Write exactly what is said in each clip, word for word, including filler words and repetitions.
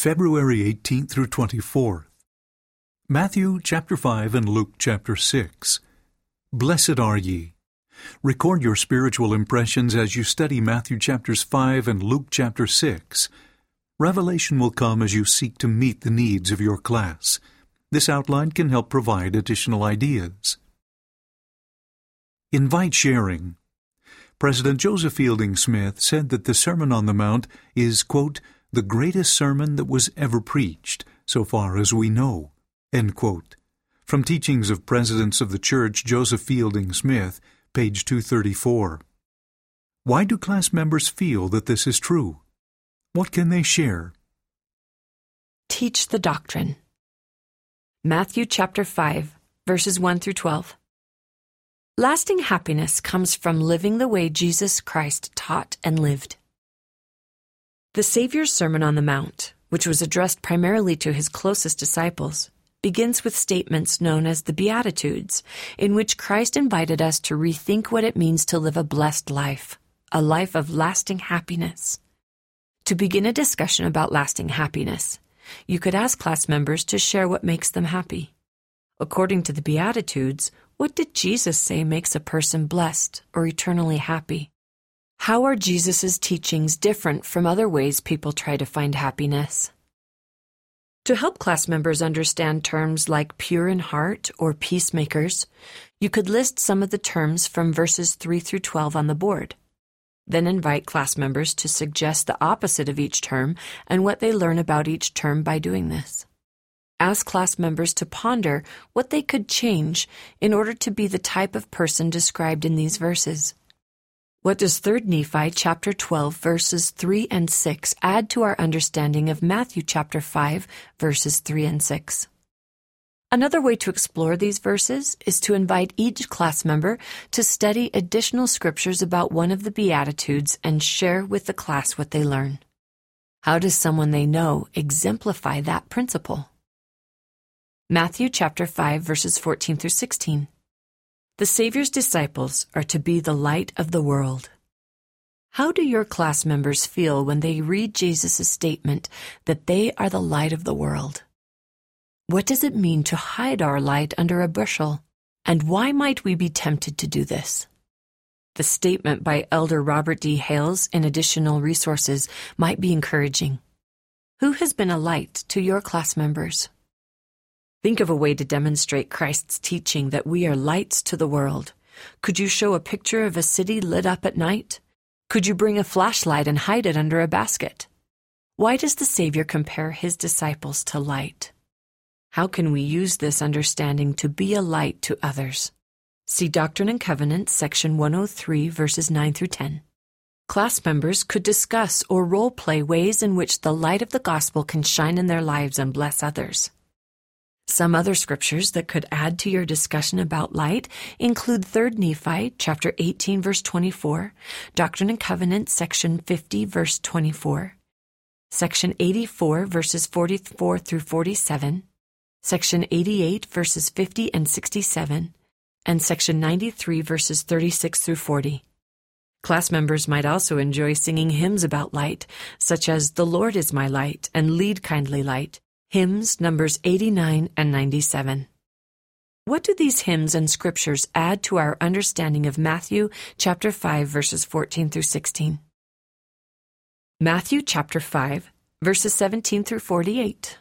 February eighteenth through twenty-fourth. Matthew chapter five and Luke chapter six. Blessed are ye. Record your spiritual impressions as you study Matthew chapters five and Luke chapter six. Revelation will come as you seek to meet the needs of your class. This outline can help provide additional ideas. Invite sharing. President Joseph Fielding Smith said that the Sermon on the Mount is, quote, the greatest sermon that was ever preached, so far as we know, end quote. From Teachings of Presidents of the Church, Joseph Fielding Smith, page two thirty-four. Why do class members feel that this is true? What can they share? Teach the doctrine. Matthew chapter five, verses one through twelve. Lasting happiness comes from living the way Jesus Christ taught and lived. The Savior's Sermon on the Mount, which was addressed primarily to his closest disciples, begins with statements known as the Beatitudes, in which Christ invited us to rethink what it means to live a blessed life, a life of lasting happiness. To begin a discussion about lasting happiness, you could ask class members to share what makes them happy. According to the Beatitudes, what did Jesus say makes a person blessed or eternally happy? How are Jesus' teachings different from other ways people try to find happiness? To help class members understand terms like pure in heart or peacemakers, you could list some of the terms from verses three through twelve on the board. Then invite class members to suggest the opposite of each term and what they learn about each term by doing this. Ask class members to ponder what they could change in order to be the type of person described in these verses. What does Third Nephi chapter twelve verses three and six add to our understanding of Matthew chapter five verses three and six? Another way to explore these verses is to invite each class member to study additional scriptures about one of the Beatitudes and share with the class what they learn. How does someone they know exemplify that principle? Matthew chapter five verses fourteen through sixteen. The Savior's disciples are to be the light of the world. How do your class members feel when they read Jesus' statement that they are the light of the world? What does it mean to hide our light under a bushel? And why might we be tempted to do this? The statement by Elder Robert D. Hales in additional resources might be encouraging. Who has been a light to your class members? Think of a way to demonstrate Christ's teaching that we are lights to the world. Could you show a picture of a city lit up at night? Could you bring a flashlight and hide it under a basket? Why does the Savior compare his disciples to light? How can we use this understanding to be a light to others? See Doctrine and Covenants, section one oh three, verses nine through ten. Class members could discuss or role-play ways in which the light of the gospel can shine in their lives and bless others. Some other scriptures that could add to your discussion about light include Third Nephi, chapter eighteen, verse twenty-four, Doctrine and Covenants, section fifty, verse twenty-four, section eighty-four, verses forty-four through forty-seven, section eighty-eight, verses fifty and sixty-seven, and section ninety-three, verses thirty-six through forty. Class members might also enjoy singing hymns about light, such as The Lord is my light and Lead Kindly Light, hymns numbers eighty-nine and ninety-seven. What do these hymns and scriptures add to our understanding of Matthew chapter five verses fourteen through sixteen? Matthew chapter five verses seventeen through forty-eight.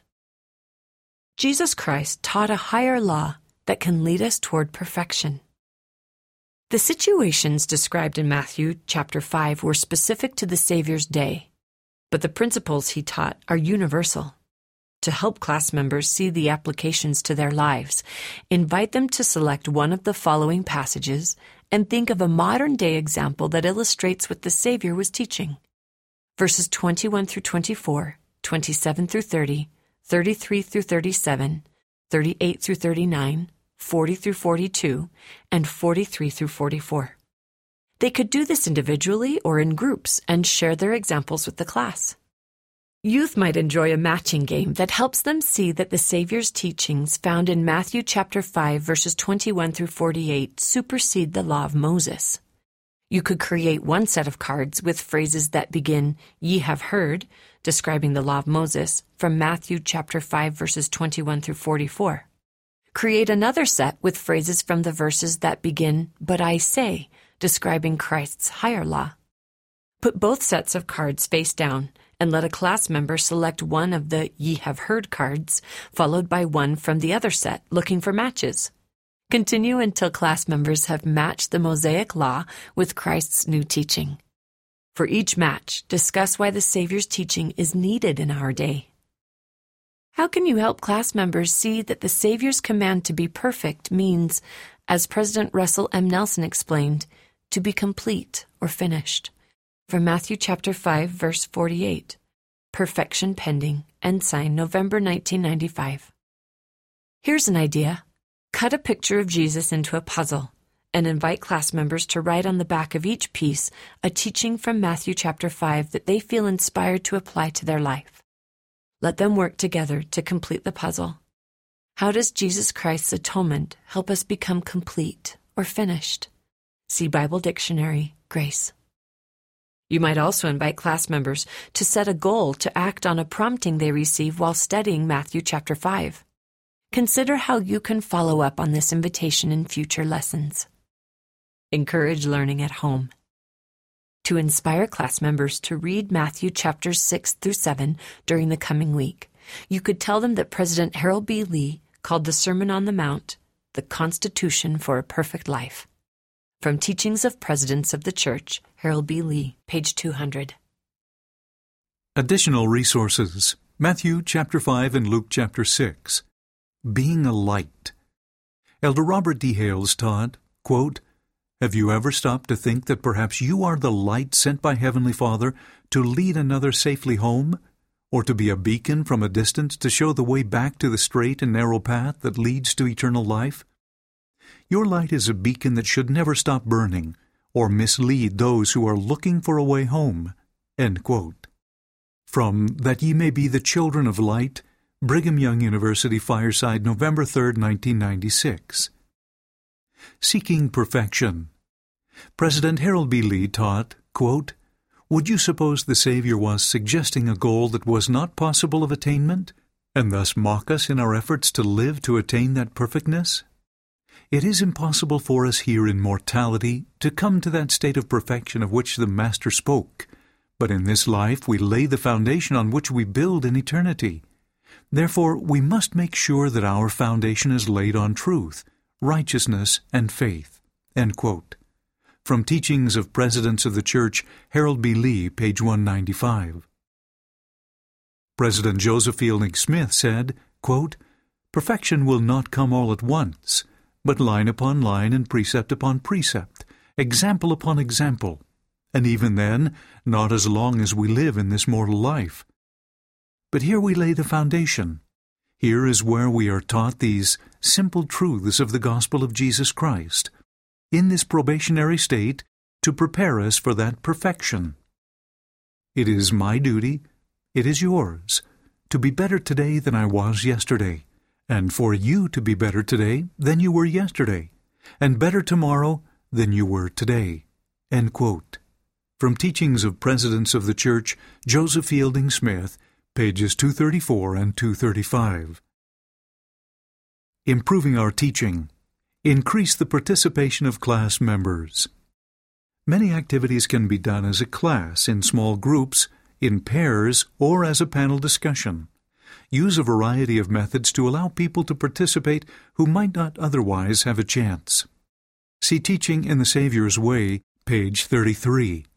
Jesus Christ taught a higher law that can lead us toward perfection. The situations described in Matthew chapter five were specific to the Savior's day, but the principles he taught are universal. To help class members see the applications to their lives, invite them to select one of the following passages and think of a modern-day example that illustrates what the Savior was teaching. Verses twenty-one through twenty-four, twenty-seven through thirty, thirty-three through thirty-seven, thirty-eight through thirty-nine, forty through forty-two, and forty-three through forty-four. They could do this individually or in groups and share their examples with the class. Youth might enjoy a matching game that helps them see that the Savior's teachings found in Matthew chapter five verses twenty-one through forty-eight supersede the law of Moses. You could create one set of cards with phrases that begin, "Ye have heard," describing the law of Moses, from Matthew chapter five, verses twenty-one through forty-four. Create another set with phrases from the verses that begin, "But I say," describing Christ's higher law. Put both sets of cards face down and let a class member select one of the "Ye have heard" cards, followed by one from the other set, looking for matches. Continue until class members have matched the Mosaic law with Christ's new teaching. For each match, discuss why the Savior's teaching is needed in our day. How can you help class members see that the Savior's command to be perfect means, as President Russell M. Nelson explained, to be complete or finished? From Matthew chapter five, verse forty-eight. Perfection Pending, Ensign, November nineteen ninety-five. Here's an idea. Cut a picture of Jesus into a puzzle and invite class members to write on the back of each piece a teaching from Matthew chapter five that they feel inspired to apply to their life. Let them work together to complete the puzzle. How does Jesus Christ's atonement help us become complete or finished? See Bible Dictionary, Grace. You might also invite class members to set a goal to act on a prompting they receive while studying Matthew chapter five. Consider how you can follow up on this invitation in future lessons. Encourage learning at home. To inspire class members to read Matthew chapters six through seven during the coming week, you could tell them that President Harold B. Lee called the Sermon on the Mount the Constitution for a Perfect Life. From Teachings of Presidents of the Church, Harold B. Lee, page two hundred. Additional resources: Matthew chapter five and Luke chapter six. Being a light. Elder Robert D. Hales taught, quote, "Have you ever stopped to think that perhaps you are the light sent by Heavenly Father to lead another safely home, or to be a beacon from a distance to show the way back to the straight and narrow path that leads to eternal life? Your light is a beacon that should never stop burning or mislead those who are looking for a way home." End quote. From That Ye May Be the Children of Light, Brigham Young University Fireside, November third, nineteen ninety-six. Seeking Perfection. President Harold B. Lee taught, quote, "Would you suppose the Savior was suggesting a goal that was not possible of attainment, and thus mock us in our efforts to live to attain that perfectness? It is impossible for us here in mortality to come to that state of perfection of which the Master spoke, but in this life we lay the foundation on which we build in eternity. Therefore we must make sure that our foundation is laid on truth, righteousness, and faith." End quote. From Teachings of Presidents of the Church, Harold B. Lee, page one ninety-five. President Joseph Fielding Smith said, quote, "Perfection will not come all at once, but line upon line and precept upon precept, example upon example, and even then, not as long as we live in this mortal life. But here we lay the foundation. Here is where we are taught these simple truths of the gospel of Jesus Christ, in this probationary state, to prepare us for that perfection. It is my duty, it is yours, to be better today than I was yesterday, and for you to be better today than you were yesterday, and better tomorrow than you were today." End quote. From Teachings of Presidents of the Church, Joseph Fielding Smith, pages two thirty-four and two thirty-five. Improving our teaching. Increase the participation of class members. Many activities can be done as a class, in small groups, in pairs, or as a panel discussion. Use a variety of methods to allow people to participate who might not otherwise have a chance. See Teaching in the Savior's Way, page thirty-three.